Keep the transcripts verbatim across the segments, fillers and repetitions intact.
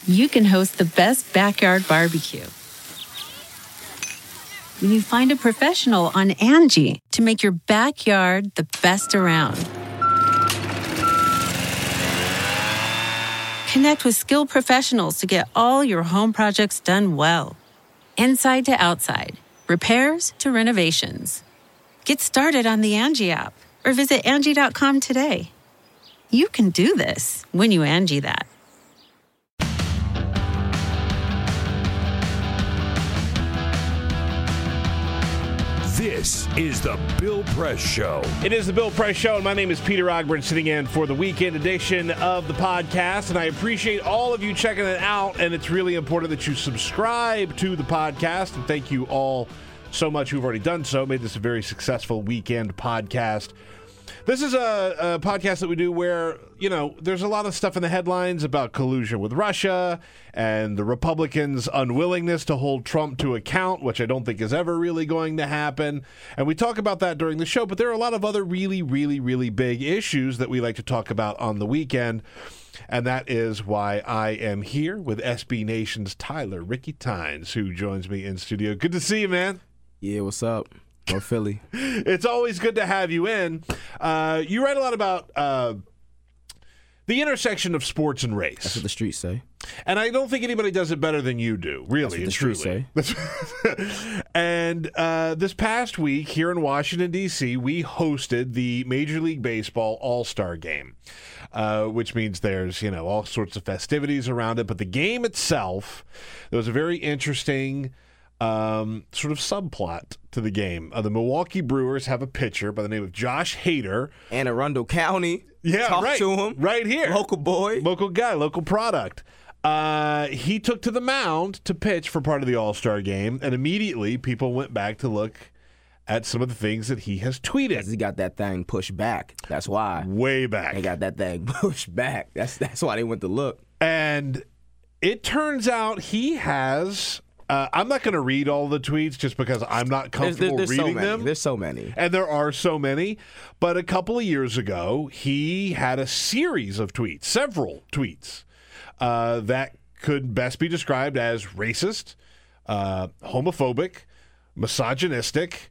you can host the best backyard barbecue. When you find a professional on Angie to make your backyard the best around. Connect with skilled professionals to get all your home projects done well. Inside to outside, repairs to renovations. Get started on the Angie app or visit Angie dot com today. You can do this when you Angie that. This is the Bill Press Show. It is the Bill Press Show, and my name is Peter Ogburn, sitting in for the weekend edition of the podcast, and I appreciate all of you checking it out, and it's really important that you subscribe to the podcast, and thank you all so much who've already done so. Made this a very successful weekend podcast. This is a, a podcast that we do where, you know, there's a lot of stuff in the headlines about collusion with Russia and the Republicans' unwillingness to hold Trump to account, which I don't think is ever really going to happen. And we talk about that during the show, but there are a lot of other really, really, really big issues that we like to talk about on the weekend. And that is why I am here with S B Nation's Tyler Ricky Tynes, who joins me in studio. Good to see you, man. Yeah, what's up? Or Philly. It's always good to have you in. Uh, you write a lot about uh, the intersection of sports and race. That's what the streets say. And I don't think anybody does it better than you do, really. That's what the streets say. And uh, this past week here in Washington, D C, we hosted the Major League Baseball All-Star Game, uh, which means there's, you know, all sorts of festivities around it. But the game itself, there was a very interesting Um, sort of subplot to the game. Uh, the Milwaukee Brewers have a pitcher by the name of Josh Hader. Anne Arundel County. Yeah, Talk right. to him. Right here. Local boy. Local guy, local product. Uh, he took to the mound to pitch for part of the All-Star game, and immediately people went back to look at some of the things that he has tweeted. He got that thing pushed back. That's why. Way back. They got that thing pushed back. That's, that's why they went to look. And it turns out he has... Uh, I'm not going to read all the tweets just because I'm not comfortable there's, there's reading so many. them. There's so many. And there are so many. But a couple of years ago, he had a series of tweets, several tweets, uh, that could best be described as racist, uh, homophobic, misogynistic,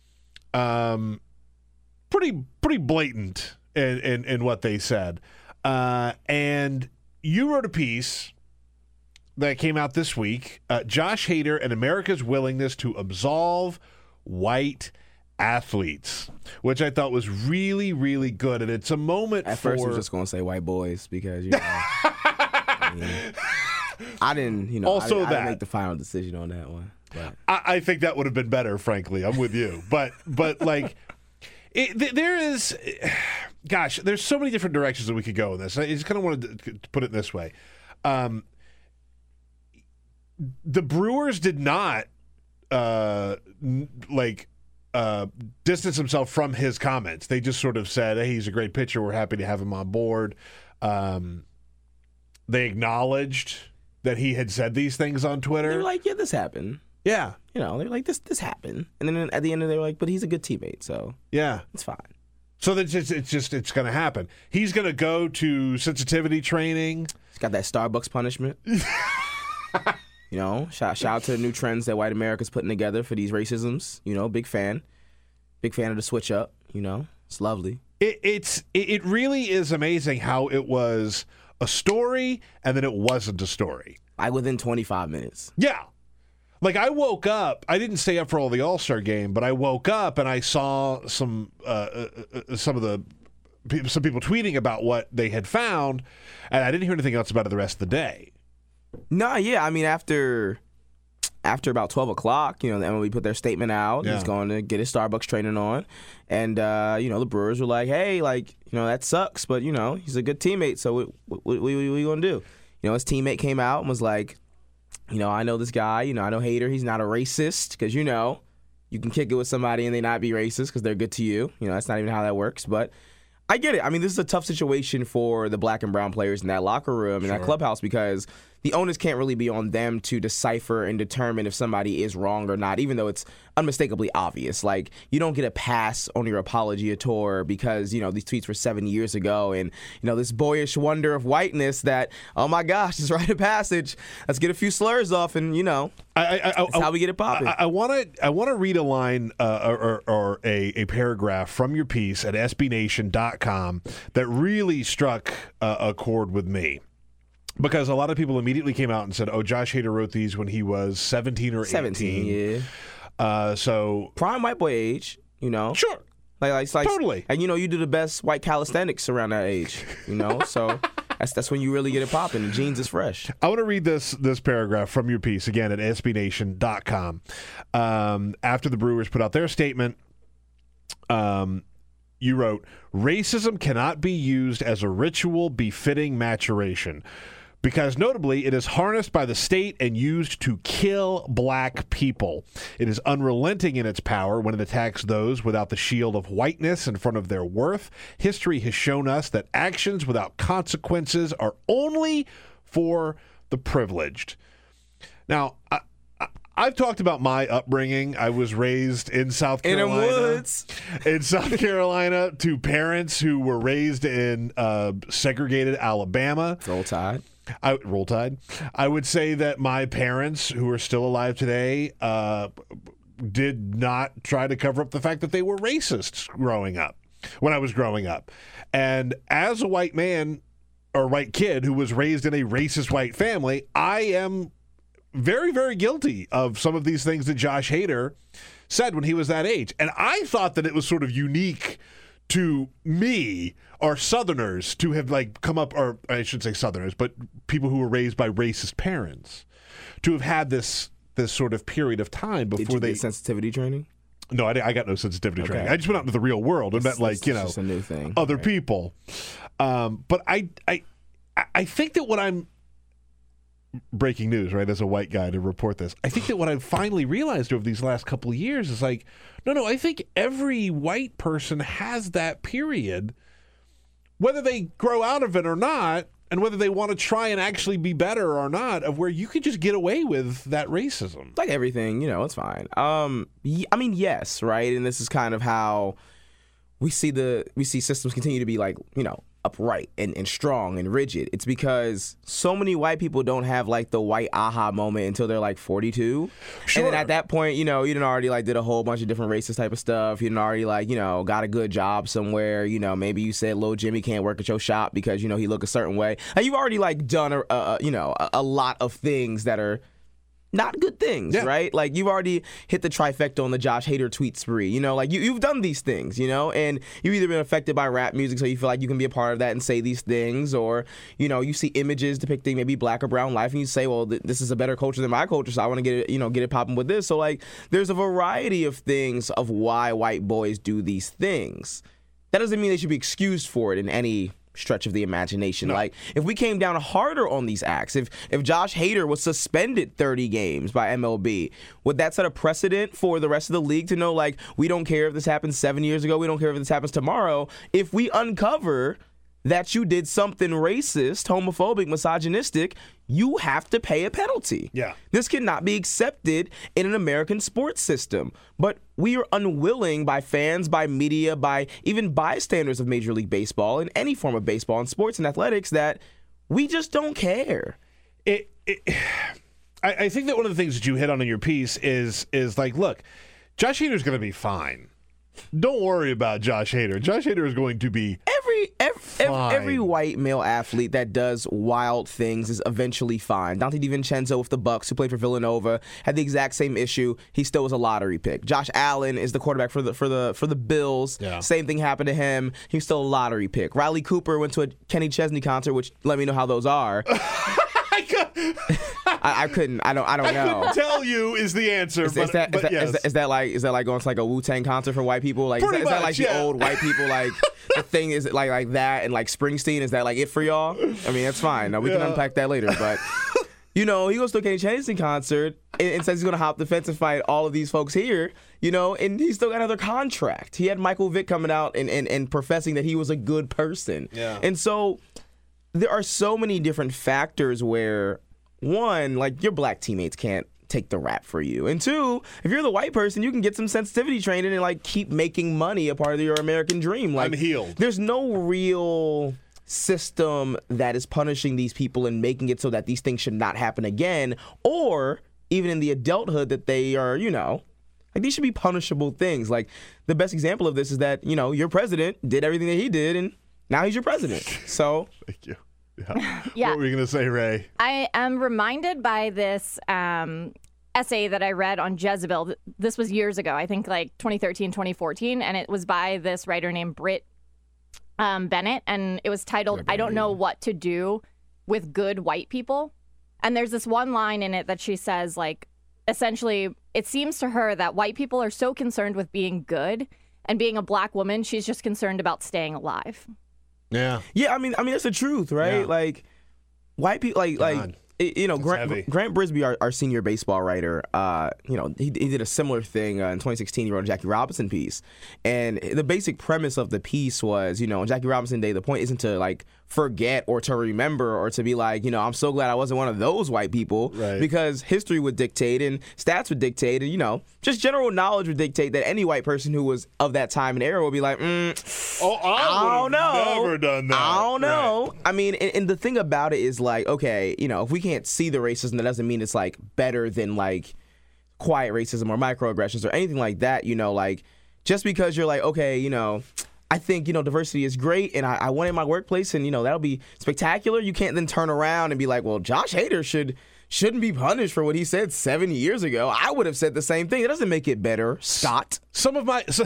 um, pretty pretty blatant in, in, in what they said. Uh, and you wrote a piece that came out this week, uh, Josh Hader and America's willingness to absolve white athletes, which I thought was really, really good. And it's a moment At for... first, I was just going to say white boys because, you know, I, mean, I didn't, you know, Also I, didn't, I that. didn't make the final decision on that one. But. I, I think that would have been better, frankly. I'm with you. But, but like, it, th- there is... Gosh, there's so many different directions that we could go in this. I just kind of wanted to put it this way. Um... The Brewers did not uh, n- like uh, distance themselves from his comments. They just sort of said, "Hey, he's a great pitcher. We're happy to have him on board." Um, they acknowledged that he had said these things on Twitter. They were like, "Yeah, this happened." Yeah, you know, they were like, "This, this happened," and then at the end, they were like, "But he's a good teammate, so yeah, it's fine." So that's it's, it's just it's going to happen. He's going to go to sensitivity training. He's got that Starbucks punishment. You know, shout, shout out to the new trends that white America's putting together for these racisms. You know, big fan. Big fan of the switch up. You know, it's lovely. It, it's it, it really is amazing how it was a story and then it wasn't a story. Like within twenty-five minutes. Yeah. Like I woke up, I didn't stay up for all the All-Star game, but I woke up and I saw some uh, uh, uh, some of the some people tweeting about what they had found, and I didn't hear anything else about it the rest of the day. No, yeah. I mean, after after about twelve o'clock, you know, the M L B put their statement out. Yeah. He's going to get his Starbucks training on. And, uh, you know, the Brewers were like, hey, like, you know, that sucks. But, you know, he's a good teammate. So what, what, what, what are you going to do? You know, his teammate came out and was like, you know, I know this guy. You know, I know Hader. He's not a racist because, you know, you can kick it with somebody and they not be racist because they're good to you. You know, that's not even how that works. But I get it. I mean, this is a tough situation for the black and brown players in that locker room and Sure. that clubhouse because the onus can't really be on them to decipher and determine if somebody is wrong or not, even though it's unmistakably obvious. Like, you don't get a pass on your apology tour because, you know, these tweets were seven years ago and, you know, this boyish wonder of whiteness that, oh my gosh, this rite of passage, let's get a few slurs off and, you know, I, I, I, that's how we get it popping. I want to I want to read a line uh, or, or a, a paragraph from your piece at S B Nation dot com that really struck uh, a chord with me. Because a lot of people immediately came out and said, oh, Josh Hader wrote these when he was seventeen or eighteen. seventeen, yeah. Uh, so prime white boy age, you know. Sure. Like, like, it's like, totally. And, you know, you do the best white calisthenics around that age, you know. So that's that's when you really get it popping. The jeans is fresh. I want to read this this paragraph from your piece, again, at S B Nation dot com. Um, after the Brewers put out their statement, um, you wrote, racism cannot be used as a ritual befitting maturation, because notably it is harnessed by the state and used to kill black people. It is unrelenting in its power when it attacks those without the shield of whiteness in front of their worth. History has shown us that actions without consequences are only for the privileged. Now, I, I, I've talked about my upbringing. I was raised in South Carolina. In the woods. In South Carolina to parents who were raised in uh, segregated Alabama. Roll Tide. I, Roll Tide. I would say that my parents, who are still alive today, uh, did not try to cover up the fact that they were racists growing up, when I was growing up. And as a white man or white kid who was raised in a racist white family, I am very, very guilty of some of these things that Josh Hader said when he was that age. And I thought that it was sort of unique to me or Southerners to have like come up, or I should say Southerners, but people who were raised by racist parents to have had this this sort of period of time before Did you they get sensitivity training? No, I, I got no sensitivity Okay. training. I just went out into the real world and met like, you know, just a new thing. other Right. people. Um, but I, I, I think that what I'm breaking news, right, as a white guy to report this, I think that what I've finally realized over these last couple of years is like, no, no, I think every white person has that period, whether they grow out of it or not, and whether they want to try and actually be better or not, of where you can just get away with that racism. Like everything, you know, it's fine. Um, y- I mean, yes, right? And this is kind of how we see the we see systems continue to be like, you know, upright and, and strong and rigid. It's because so many white people don't have like the white aha moment until they're like forty-two. Sure. And then at that point, you know, you done already like did a whole bunch of different racist type of stuff. You done already like, you know, got a good job somewhere. You know, maybe you said Lil Jimmy can't work at your shop because, you know, he look a certain way. And you've already like done a, a you know, a, a lot of things that are not good things, Yeah. right? Like, you've already hit the trifecta on the Josh Hader tweet spree. You know, like, you, you've done these things, you know? And you've either been affected by rap music, so you feel like you can be a part of that and say these things, or, you know, you see images depicting maybe black or brown life, and you say, well, th- this is a better culture than my culture, so I want to get it, you know, get it popping with this. So, like, there's a variety of things of why white boys do these things. That doesn't mean they should be excused for it in any stretch of the imagination. No. Like, if we came down harder on these acts, if if Josh Hader was suspended thirty games by M L B, would that set a precedent for the rest of the league to know, like, we don't care if this happened seven years ago, we don't care if this happens tomorrow? If we uncover that you did something racist, homophobic, misogynistic, you have to pay a penalty. Yeah. This cannot be accepted in an American sports system. But we are unwilling by fans, by media, by even bystanders of Major League Baseball and any form of baseball and sports and athletics that we just don't care. It, it I, I think that one of the things that you hit on in your piece is is like, look, Josh Hader's going to be fine. Don't worry about Josh Hader. Josh Hader is going to be Every every, Fine. every white male athlete that does wild things is eventually fine. Dante DiVincenzo with the Bucks, who played for Villanova, had the exact same issue. He still was a lottery pick. Josh Allen is the quarterback for the for the for the Bills. Yeah. Same thing happened to him. He was still a lottery pick. Riley Cooper went to a Kenny Chesney concert, which let me know how those are. I, could, I, I couldn't. I don't. I don't I know. couldn't tell you is the answer. Is, but, is that, but is, that, yes. is, that, is that like is that like going to like a Wu-Tang concert for white people? Like is Pretty that, is that like much, the yeah. old white people like the thing is like like that and like Springsteen? Is that like it for y'all? I mean, that's fine. No, we can Yeah. unpack that later. But you know, he goes to a Kenny Chesney concert and, and says he's going to hop the fence and fight all of these folks here. You know, and he's still got another contract. He had Michael Vick coming out and and, and professing that he was a good person. Yeah. And so there are so many different factors where one, like your black teammates can't take the rap for you. And two, if you're the white person, you can get some sensitivity training and like keep making money a part of your American dream. Like, I'm healed. There's no real system that is punishing these people and making it so that these things should not happen again, or even in the adulthood that they are, you know, like these should be punishable things. Like the best example of this is that, you know, your president did everything that he did and now he's your president. So thank you. Yeah. Yeah. What were you going to say, Ray? I am reminded by this um, essay that I read on Jezebel. This was years ago, I think like twenty thirteen, twenty fourteen, and it was by this writer named Britt um, Bennett, and it was titled, I Don't Know What to Do with Good White People. And there's this one line in it that she says, like, essentially, it seems to her that white people are so concerned with being good, and being a black woman, she's just concerned about staying alive. Yeah. Yeah, I mean, I mean that's the truth, right? Yeah. Like, white people, like, God. like it, you know, That's Grant, Grant Brisbee, our, our senior baseball writer, uh, you know, he, he did a similar thing uh, in twenty sixteen. He wrote a Jackie Robinson piece, and the basic premise of the piece was, you know, on Jackie Robinson Day, the point isn't to like forget or to remember or to be like, you know, I'm so glad I wasn't one of those white people, right. because history would dictate and stats would dictate, and you know, just general knowledge would dictate that any white person who was of that time and era would be like, mm, oh, I, I don't know, never done that. I don't know. Right. I mean, and, and the thing about it is like, okay, you know, if we can't see the racism, that doesn't mean it's like better than like quiet racism or microaggressions or anything like that. You know, like just because you're like, okay, you know, I think, you know, diversity is great and I, I want it in my workplace and, you know, that'll be spectacular. You can't then turn around and be like, well, Josh Hader should shouldn't be punished for what he said seven years ago. I would have said the same thing. It doesn't make it better, Scott. Some of my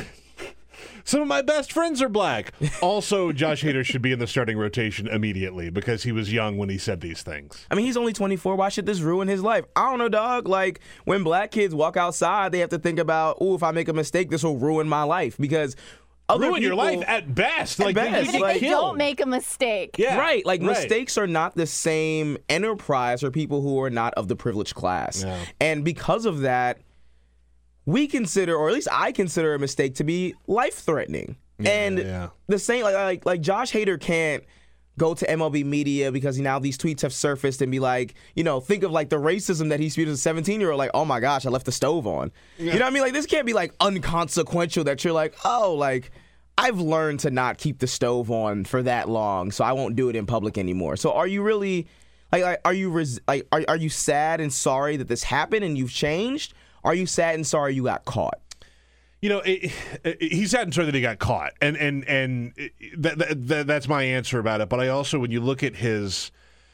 some of my best friends are black. Also, Josh Hader should be in the starting rotation immediately because he was young when he said these things. I mean, he's only twenty-four. Why should this ruin his life? I don't know, dog. Like, when black kids walk outside, they have to think about, oh, if I make a mistake, this will ruin my life. Because other ruin your people, life at best. At like, best. They Even get if they killed. don't make a mistake. Yeah. Right. Like, right. mistakes are not the same enterprise for people who are not of the privileged class. Yeah. And because of that, we consider, or at least I consider a mistake to be life-threatening. Yeah, and yeah. the same, like, like, like Josh Hader can't go to M L B media because now these tweets have surfaced and be like, you know, think of like the racism that he spewed as a seventeen-year-old, like, oh my gosh, I left the stove on. Yeah. You know what I mean? Like, this can't be like unconsequential that you're like, oh, like, I've learned to not keep the stove on for that long, so I won't do it in public anymore. So are you really, like, like are you res- like, are, are you sad and sorry that this happened and you've changed? Are you sad and sorry you got caught? You know, it, it, he's sad and sorry that he got caught, and and and it, that, that, that's my answer about it. But I also, when you look at his,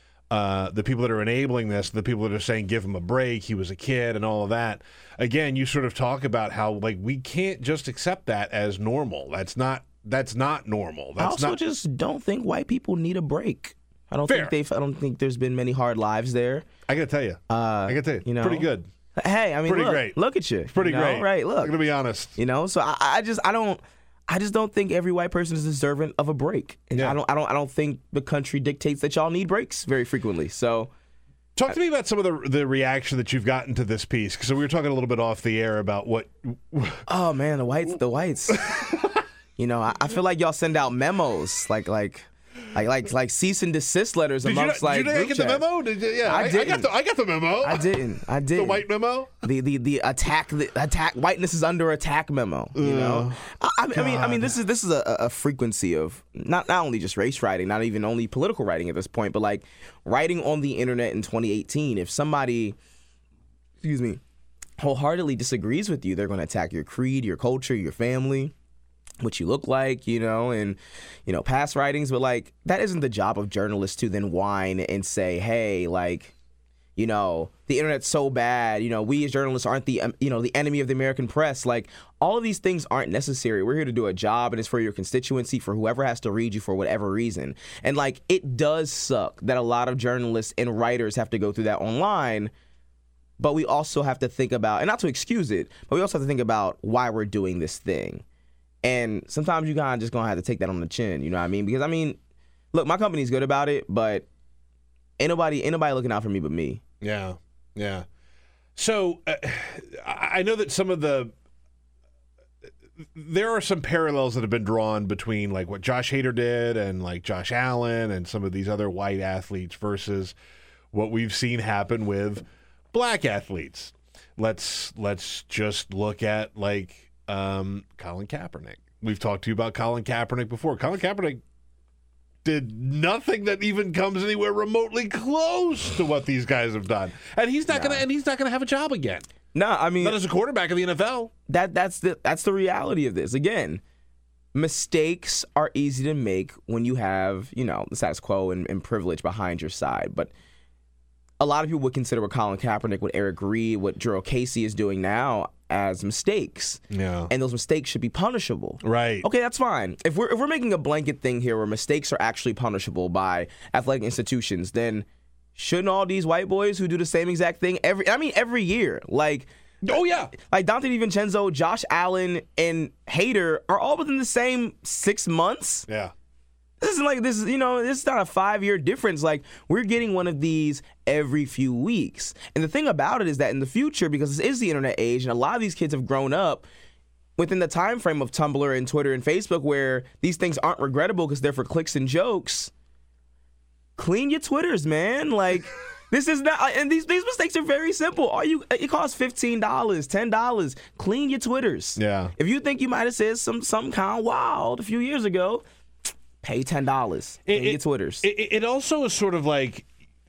uh, the people that are enabling this, the people that are saying give him a break, he was a kid, and all of that. Again, you sort of talk about how like we can't just accept that as normal. That's not that's not normal. That's I also not, just don't think white people need a break. I don't Fair. think they've. I don't think there's been many hard lives there. I gotta tell you, Uh, I gotta tell you, you know, pretty good. Hey, I mean, Pretty look, great. look at you. Pretty you know? great, Right? Look, I'm gonna be honest. you know. So I, I just, I don't, I just don't think every white person is deserving of a break. And Yeah. I don't, I don't, I don't think the country dictates that y'all need breaks very frequently. So. Talk to me about some of the the reaction that you've gotten to this piece, because we were talking a little bit off the air about what. Oh man, the whites, the whites. You know, I, I feel like y'all send out memos, like, like, like, like, like cease and desist letters Did you not, amongst like. did you not group get the chats. memo? Did you, yeah, I I, I got didn't. the I got the memo. I didn't. I The didn't. white memo. The, the the attack the attack whiteness is under attack memo. You know, I, I mean I mean I mean this is this is a, a frequency of not not only just race writing, not even only political writing at this point, but like writing on the internet in twenty eighteen. If somebody, excuse me, wholeheartedly disagrees with you, they're going to attack your creed, your culture, your family, what you look like, you know, and, you know, past writings. But, like, that isn't the job of journalists to then whine and say, hey, like, you know, the internet's so bad, you know, we as journalists aren't the, um, you know, the enemy of the American press. Like, all of these things aren't necessary. We're here to do a job, and it's for your constituency, for whoever has to read you for whatever reason. And, like, it does suck that a lot of journalists and writers have to go through that online. But we also have to think about, and not to excuse it, but we also have to think about why we're doing this thing. And sometimes you kind of just going to have to take that on the chin, you know what I mean? Because, I mean, look, my company's good about it, but ain't nobody, ain't nobody looking out for me but me. Yeah, yeah. So uh, I know that some of the, there are some parallels that have been drawn between like what Josh Hader did and like Josh Allen and some of these other white athletes versus what we've seen happen with black athletes. Let's let's just look at like um, Colin Kaepernick. We've talked to you about Colin Kaepernick before. Colin Kaepernick did nothing that even comes anywhere remotely close to what these guys have done, and he's not Nah. gonna and he's not gonna have a job again. No, I mean Not as a quarterback in the N F L. that that's the that's the reality of this. Again, mistakes are easy to make when you have, you know, the status quo and, and privilege behind your side. But a lot of people would consider what Colin Kaepernick, what Eric Reed, what Jurrell Casey is doing now as mistakes. Yeah. And those mistakes should be punishable. Right. Okay, that's fine. If we're if we're making a blanket thing here where mistakes are actually punishable by athletic institutions, then shouldn't all these white boys who do the same exact thing every I mean every year, like Oh, yeah. like Dante DiVincenzo, Josh Allen, and Hader are all within the same six months? Yeah. This isn't like this is, you know, this is not a five-year difference. Like, we're getting one of these every few weeks. And the thing about it is that in the future, because this is the internet age, and a lot of these kids have grown up within the time frame of Tumblr and Twitter and Facebook where these things aren't regrettable because they're for clicks and jokes, clean your Twitters, man. Like, this is not, and these these mistakes are very simple. All you, it costs fifteen dollars, ten dollars. Clean your Twitters. Yeah. If you think you might have said some something kind of wild a few years ago, pay ten dollars. Clean your Twitters. It, it also is sort of like,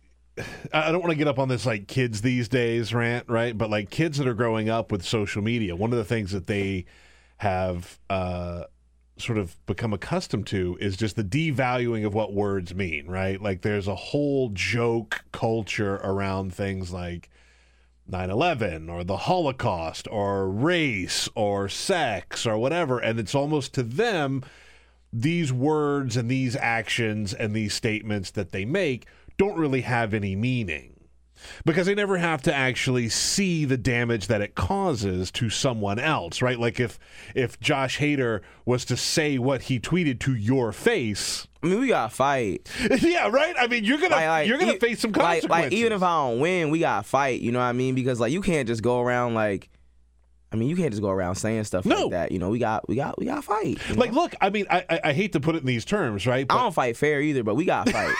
I don't want to get up on this like kids these days rant, right? But like kids that are growing up with social media, one of the things that they have uh, sort of become accustomed to is just the devaluing of what words mean, right? Like there's a whole joke culture around things like nine eleven or the Holocaust or race or sex or whatever. And it's almost to them, these words and these actions and these statements that they make don't really have any meaning because they never have to actually see the damage that it causes to someone else, right? Like if if Josh Hader was to say what he tweeted to your face, I mean, we got to fight. yeah, right? I mean, you're gonna Like, like, you're gonna e- face some like- consequences. Like, even if I don't win, we got to fight. You know what I mean? Because like you can't just go around like, I mean, you can't just go around saying stuff No. like that. You know, we got, we got, we got to fight. you know? like, look, I mean, I, I I hate to put it in these terms, right? I But don't fight fair either, but we got to fight.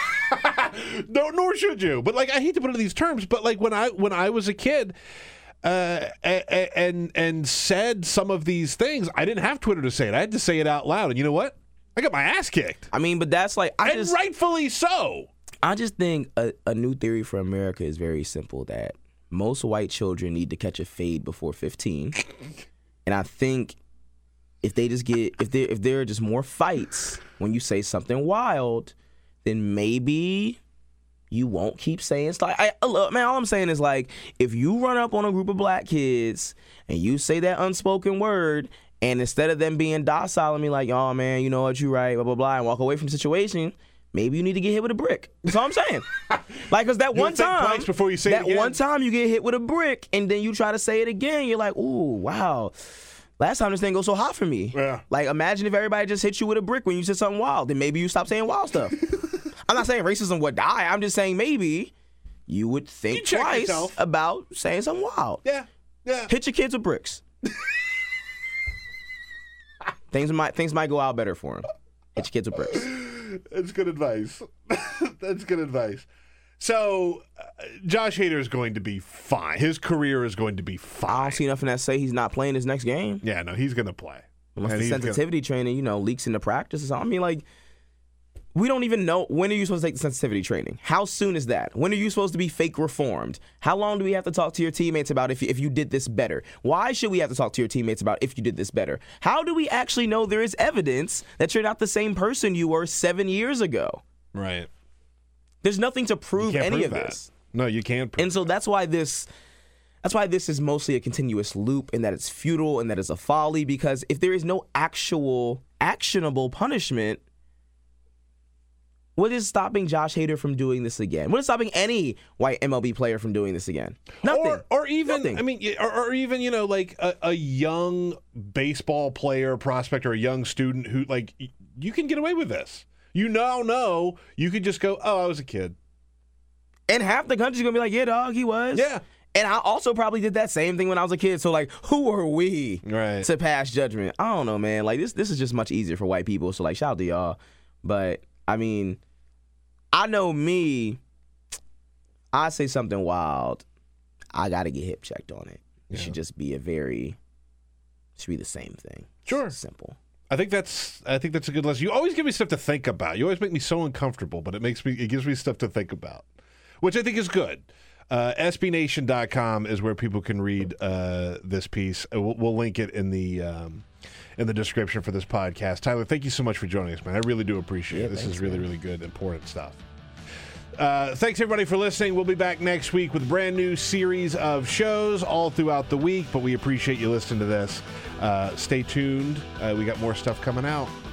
no, nor should you. But like, I hate to put it in these terms, but like when I when I was a kid, uh, a- and and said some of these things, I didn't have Twitter to say it. I had to say it out loud, and you know what? I got my ass kicked, I mean, but that's like, I and just, rightfully so. I just think a, a new theory for America is very simple: that most white children need to catch a fade before fifteen, and I think if they just get if there if there are just more fights when you say something wild, then maybe you won't keep saying stuff. I, I look, man, all I'm saying is like if you run up on a group of black kids and you say that unspoken word, and instead of them being docile and be like, oh man, you know what, you right, blah blah blah, and walk away from the situation, maybe you need to get hit with a brick. That's all I'm saying. Like, cause that You'll one think time, twice before you say it that again. one time you get hit with a brick, and then you try to say it again, you're like, ooh, wow. Last time this thing goes so hot for me. Yeah. Like, imagine if everybody just hit you with a brick when you said something wild. Then maybe you stop saying wild stuff. I'm not saying racism would die. I'm just saying maybe you would think You check twice yourself. about saying something wild. Yeah, yeah. Hit your kids with bricks. things might things might go out better for them. Hit your kids with bricks. That's good advice. That's good advice. So, uh, Josh Hader is going to be fine. His career is going to be I fine. don't see nothing that say he's not playing his next game. Yeah, no, he's going to play. Unless And the he's gonna- sensitivity training, you know, leaks into practice or something. I mean, like, we don't even know, when are you supposed to take the sensitivity training? How soon is that? When are you supposed to be fake reformed? How long do we have to talk to your teammates about if you, if you did this better? Why should we have to talk to your teammates about if you did this better? How do we actually know there is evidence that you're not the same person you were seven years ago? Right. There's nothing to You prove can't any prove of that. this. No, you can't prove And so that's why this that's why this is mostly a continuous loop, and that it's futile and that it's a folly, because if there is no actual actionable punishment, what is stopping Josh Hader from doing this again? What is stopping any white M L B player from doing this again? Nothing. Or, or even, Nothing. I mean, y- or, or even, you know, like a, a young baseball player, prospect, or a young student who, like, y- you can get away with this. You now know you could just go, oh, I was a kid. And half the country's gonna be like, yeah, dog, he was. Yeah. And I also probably did that same thing when I was a kid. So, like, who are we Right. to pass judgment? I don't know, man. Like, this this is just much easier for white people. So, like, shout out to y'all. But, I mean, I know me. I say something wild, I got to get hip checked on it. It Yeah. should just be a very, it should be the same thing. Sure. It's simple. I think that's I think that's a good lesson. You always give me stuff to think about. You always make me so uncomfortable, but it makes me it gives me stuff to think about, which I think is good. Uh, S B Nation dot com is where people can read uh, this piece. We'll, we'll link it in the um, in the description for this podcast. Tyler, thank you so much for joining us, man. I really do appreciate Yeah, it. This thanks, is really, man. really good, important stuff. Uh, thanks, everybody, for listening. We'll be back next week with a brand new series of shows all throughout the week, but we appreciate you listening to this. Uh, stay tuned. Uh, we got more stuff coming out.